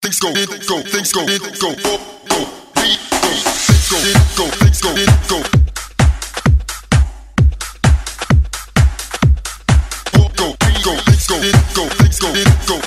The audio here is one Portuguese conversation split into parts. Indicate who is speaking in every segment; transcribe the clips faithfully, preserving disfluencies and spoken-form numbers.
Speaker 1: things go, go, things go, go, go, go, things go, go, things go, go, go, go, things go, go, things go, go.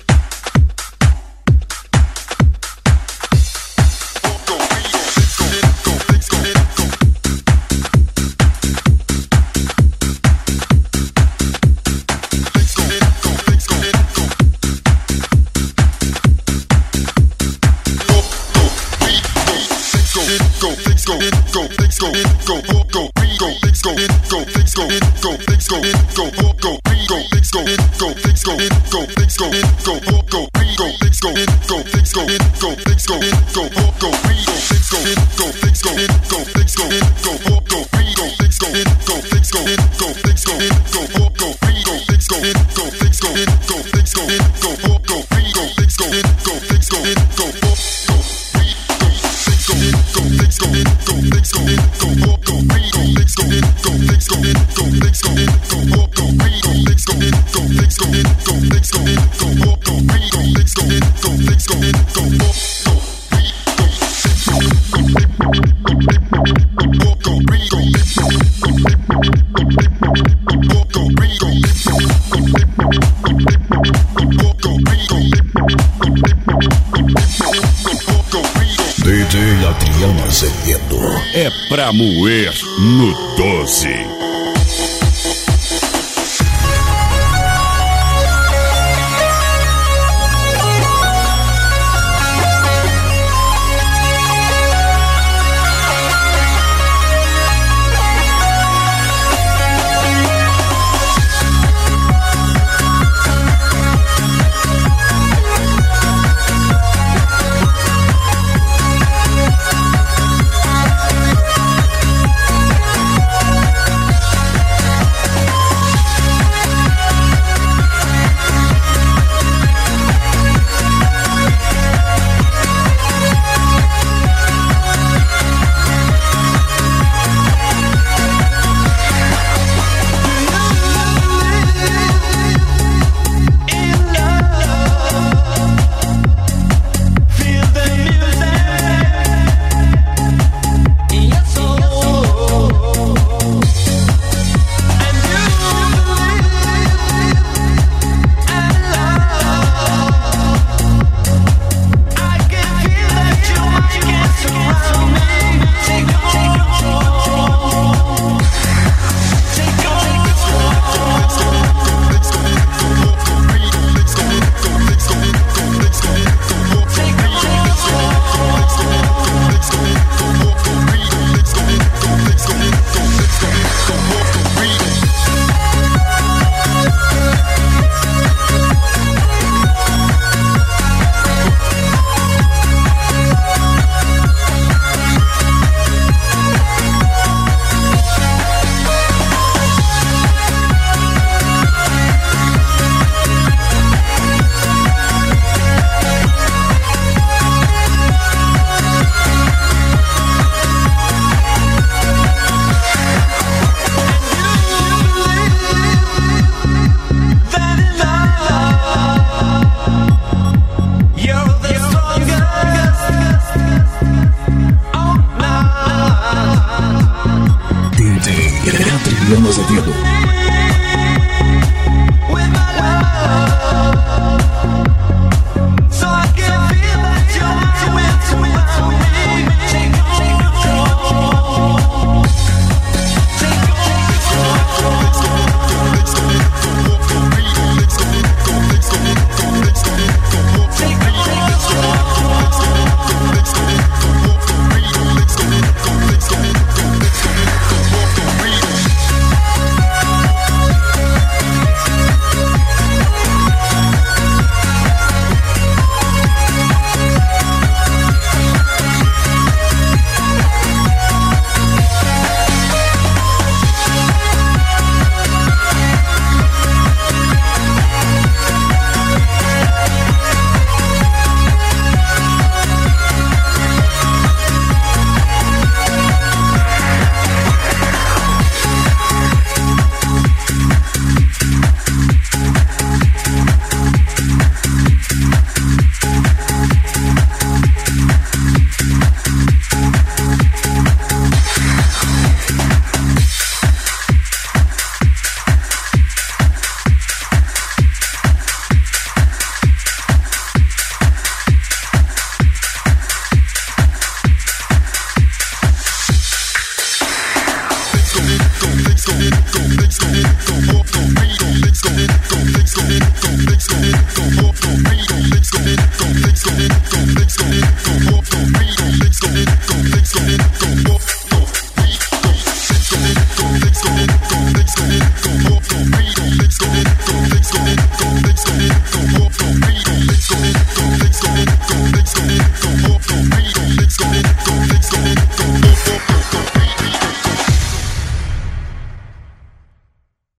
Speaker 1: Go, things go, go, things go, go, go, go, go, things go, go, things go, go, things go, go, go, go, go, things go, go, things go, go, things go, go, go, go, go, things go, go, things go, go, things go, go, go, go, go, things go, go, things go, go, things go, go, go, go, things go, go, things go, go, things go, go, go, go, go, things go, go, things go, go, things go, go, go, go, go, things go, go, things go, go, go. Go, things go, go, things go, go, go, go, go, things go, go, things go, go, things go, go, go, go, go, things go, go, things go, go, things go, go, go, go, go, things go, go, things go, go, go, go.
Speaker 2: D J Adriano Azevedo
Speaker 3: é pra moer no doze.